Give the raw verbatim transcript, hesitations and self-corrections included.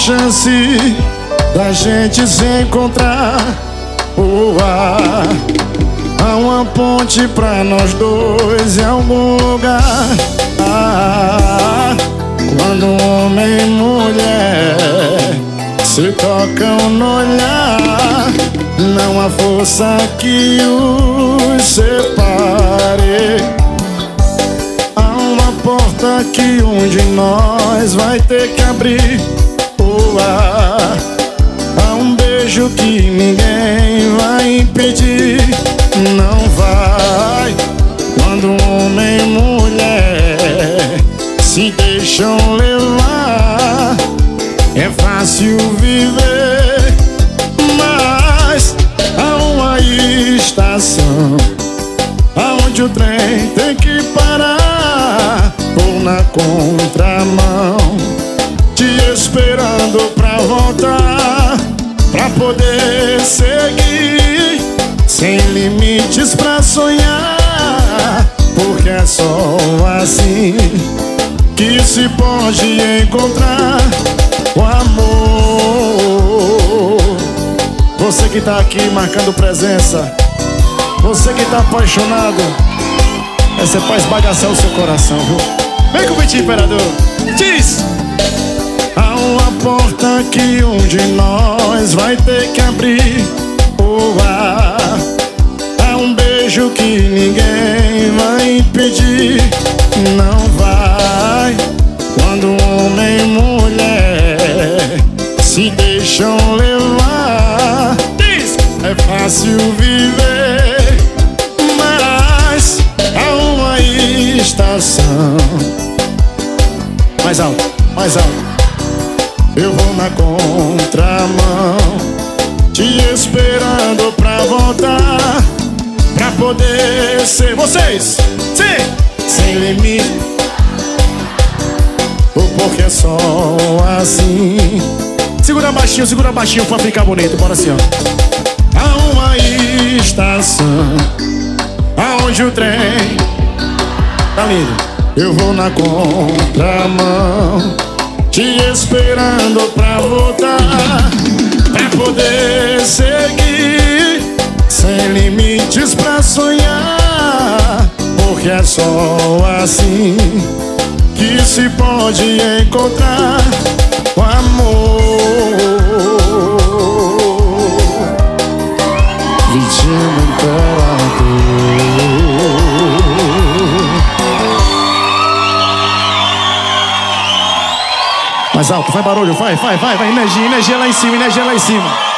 chance da gente se encontrar. Oh, ah, há uma ponte pra nós dois em algum lugar. Ah, quando um homem e mulher se tocam no olhar, não há força que os separe. Há uma porta que um de nós vai ter que abrir. Oh, ah, há um beijo que ninguém vai impedir. Não vai. Quando um homem e mulher se deixam levar, é fácil viver, mas há uma estação aonde o trem tem que parar, ou na contramão, te esperando pra voltar, pra poder seguir, sem limites pra sonhar, porque é só assim que se pode encontrar o amor. Você que tá aqui marcando presença, você que tá apaixonado, essa é pra esbagaçar o seu coração, viu? Vem com o Vitinho Imperador. Diz! Há uma porta que um de nós vai ter que abrir. Oh, ah, há um beijo que ninguém vai impedir. Não vai. Quando um homem e mulher se deixam levar, diz, é fácil viver, mas há uma estação. Mais alto, mais alto. Eu vou na contramão, te esperando pra voltar, pra poder ser vocês, sim, sem limite, porque é só assim. Segura baixinho, segura baixinho pra ficar bonito, bora assim, ó. Há uma estação aonde o trem tá lindo. Eu vou na contramão, te esperando pra voltar, pra poder seguir, sem limites pra sonhar, porque é só assim que se pode encontrar o amor. Vitinho Imperador. Mais alto, vai barulho, vai, vai, vai, vai, energia, energia lá em cima, energia lá em cima.